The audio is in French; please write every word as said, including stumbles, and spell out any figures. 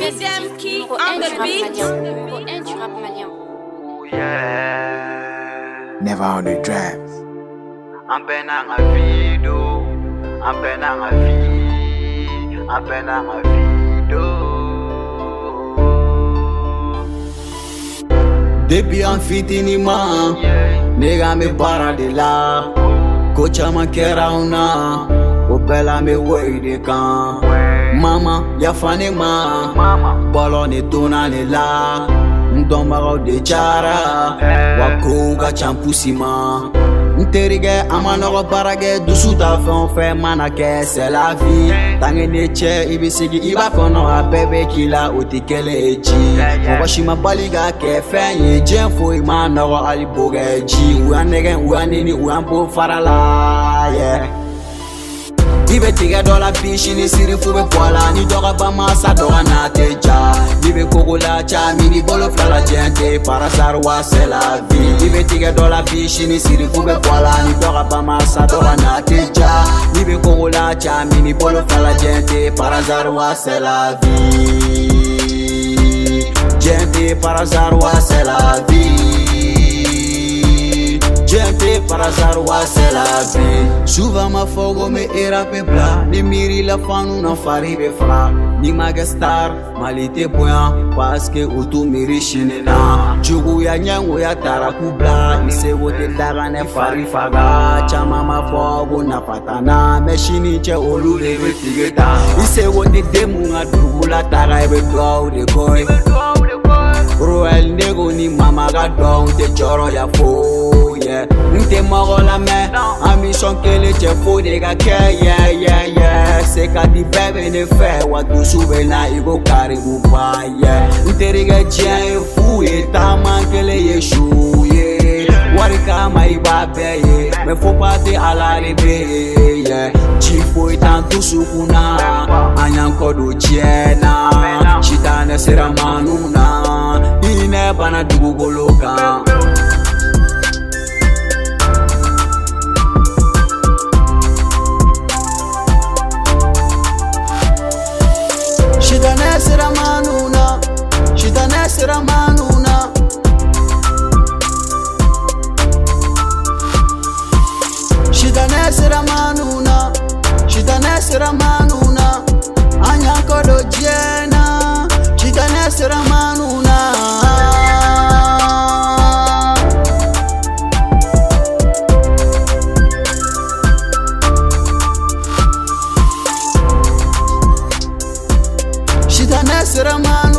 Deuxième qui Numéro on un the du rap beat. malien. Numéro un du rap malien. Yeah. Never on the drums. Ampena nga video, ampena nga vi, ampena nga video. Depuis en fitinima, nigga me bara de la. Kocha ma kera una, opela me way de kan. Mama, ya fane ma, bolo ne tona ne la. Ndomba de chara, wako ga champusima. Nterige amanogo barage dusu ta fɛn fɛn mana kɛ c'est la vie. Tange ne cɛ i bɛ sigi i b'a kɔnɔ a bɛɛ bɛ k'i la o tɛ kelen ye ji. Mɔgɔ si ma bali ka kɛ fɛn ye diɲɛ foyi ma nɔgɔ hali bo kɛ ji. U y'an nɛgɛn u y'an nini u y'an bo fara la. Yeah. I bɛ tigɛ dɔ la bi sini siri fu bɛ bɔ a la ni dɔ ka ban masa dɔ ka na tɛ ja. I bɛ kogo la ca mini bolo fila la diɲɛ tɛ par hasard wa c'est la vie. I bɛ tigɛ dɔ la bi sini siri fu bɛ bɔ a la ni dɔ ka ban masa dɔ ka na tɛ ja. I bɛ kogo la ca mini bolo fila la diɲɛ tɛ par hasard wa c'est la vie. Diɲɛ tɛ par hasard wa c'est la vie. Gente par hasard wa c'est la vie. Souvent ma fogo me era pe bla. Ni miri la fanu na fari be fra. Ni maga star mali te boya parce que utu miri shinena. Jugu ya nyango ya taraku bla. Ise wote daga ne fari faga. Chama ma fogo na patana. Me shini che olu de be tigeta. Ise wote demu nga dugula taga ebe dwa de boy. Roel nego ni mama ga don te choro ya fo. Yeah. Nte mɔgɔ lamɛn an mi sɔn kelen cɛ fo de ka kɛ yeah, yeah, yeah. Se ka di bɛɛ bɛ ne fɛ wa dusu bɛ na i ko karibu ba yeah. N terikɛ diɲɛ ye fu ye taama kelen ye su ye. Wari kama i b'a bɛɛ ye mɛ fo pas tɛ ala de bɛ ye yeah. Ji foyi t'an dusukun na an y'an kɔ don diɲɛ na. Sitanɛ sera manu na hinɛ bana dugukolo kan. Shitane sera manuna, shitane sera manuna. Shitane sera manuna, shitane sera manuna. Anya kodo jena, shitane sera manuna. Shitane sera manuna.